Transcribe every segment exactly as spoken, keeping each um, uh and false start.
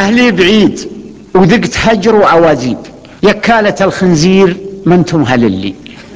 أهلي بعيد وذقت هجر وعوازيب، يكالة الخنزير ما انتم هللي.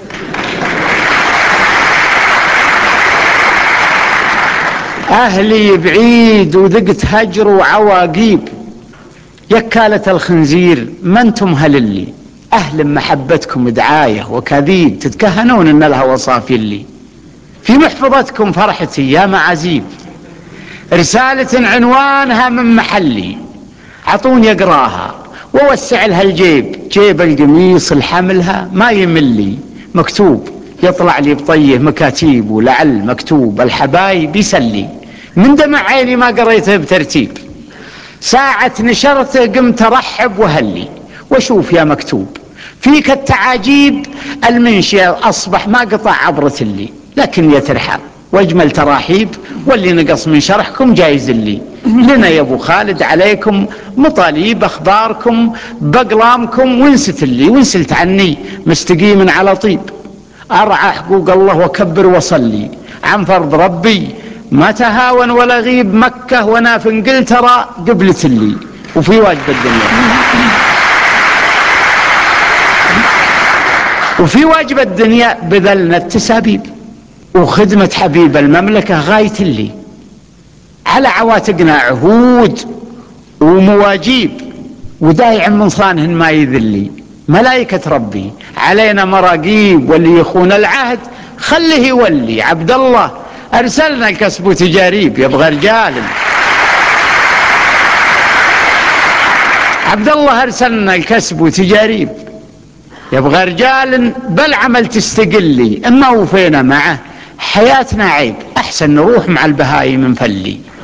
أهلي بعيد وذقت هجر وعواقيب، يكالة الخنزير ما انتم هللي. أهل محبتكم دعاية وكذيب، تتكهنون إن لها وصافي لي. في محفظتكم فرحتي يا معازيب، رسالة عنوانها من محلي، عطوني اقراها ووسع لها الجيب، جيب القميص الحملها ما يملي. مكتوب يطلع لي بطيه مكاتيب، ولعل مكتوب الحبايب يسلي. من دمع عيني ما قريته بترتيب، ساعة نشرته قمت ارحب وهلي. واشوف يا مكتوب فيك التعاجيب، المنشئ اصبح ما قطع عبرة اللي. لكن يا ترحب واجمل تراحيب، واللي نقص من شرحكم جايز اللي. لنا يا ابو خالد عليكم مطاليب، اخباركم باقلامكم، ونست اللي ونسلت عني مستقيم على طيب. ارعى حقوق الله واكبر وصلي، عن فرض ربي ما تهاون ولا غيب. مكة وانا في انجلترا قبلت اللي، وفي واجب الدنيا وفي واجب الدنيا بذلنا التسابيب، وخدمة حبيب المملكة غاية اللي. على عواتقنا عهود ومواجيب، ودايع من صانهن ما يذلي. ملائكة ربي علينا مراقيب، واللي يخون العهد خليه يولي. عبد الله أرسلنا الكسب تجاريب، يبغى رجال. عبد الله أرسلنا الكسب تجاريب، يبغى رجال بالعمل تستقلي. اما وفينا معه حياتنا عيب، احسن نروح مع البهايم نفلي.